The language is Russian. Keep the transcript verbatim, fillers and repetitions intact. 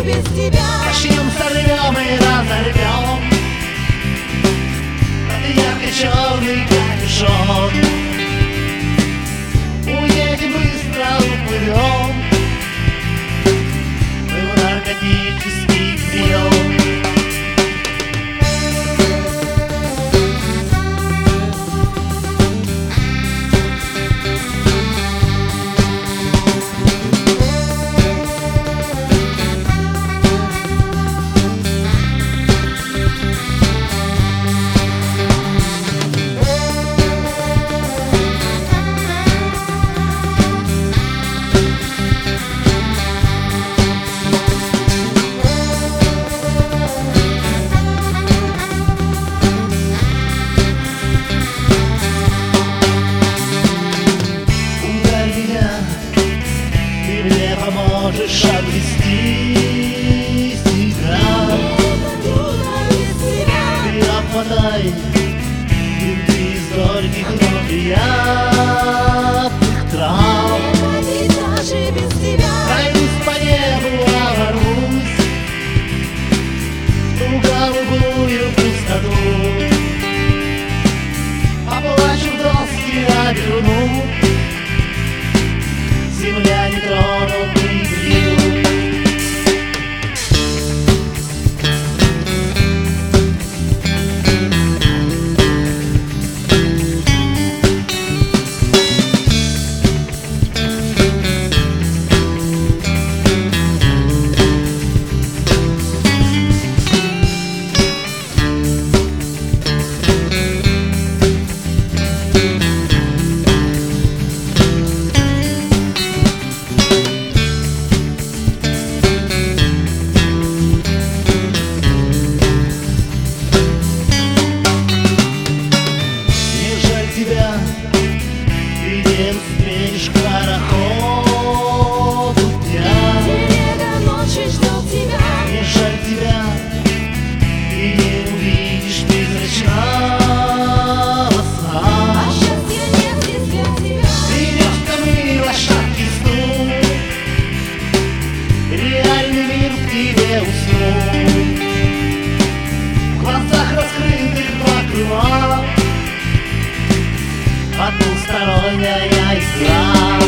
живу без тебя. Начнем, сорвем и разорвем под ярко-черный капюшон. Уедем быстро, уплывем мы в наркотический прием. Мне поможешь обрести себя. Ты обмотай бинты из горьких, но приятных трав. Пройдусь по небу, оборвусь в ту голубую пустоту. Поплачу в доски, оберну. Земля не тронутый приют. Ты не успеешь к пароходу дня. Телега ночи ждет тебя. Не жаль тебя, ты не увидишь призрачного сна. А счастья нет здесь для тебя. Ты идешь ко мне, лошадки стук, реальный мир в тебе уснул. В глазах раскрытых два крыла, потусторонняя игра.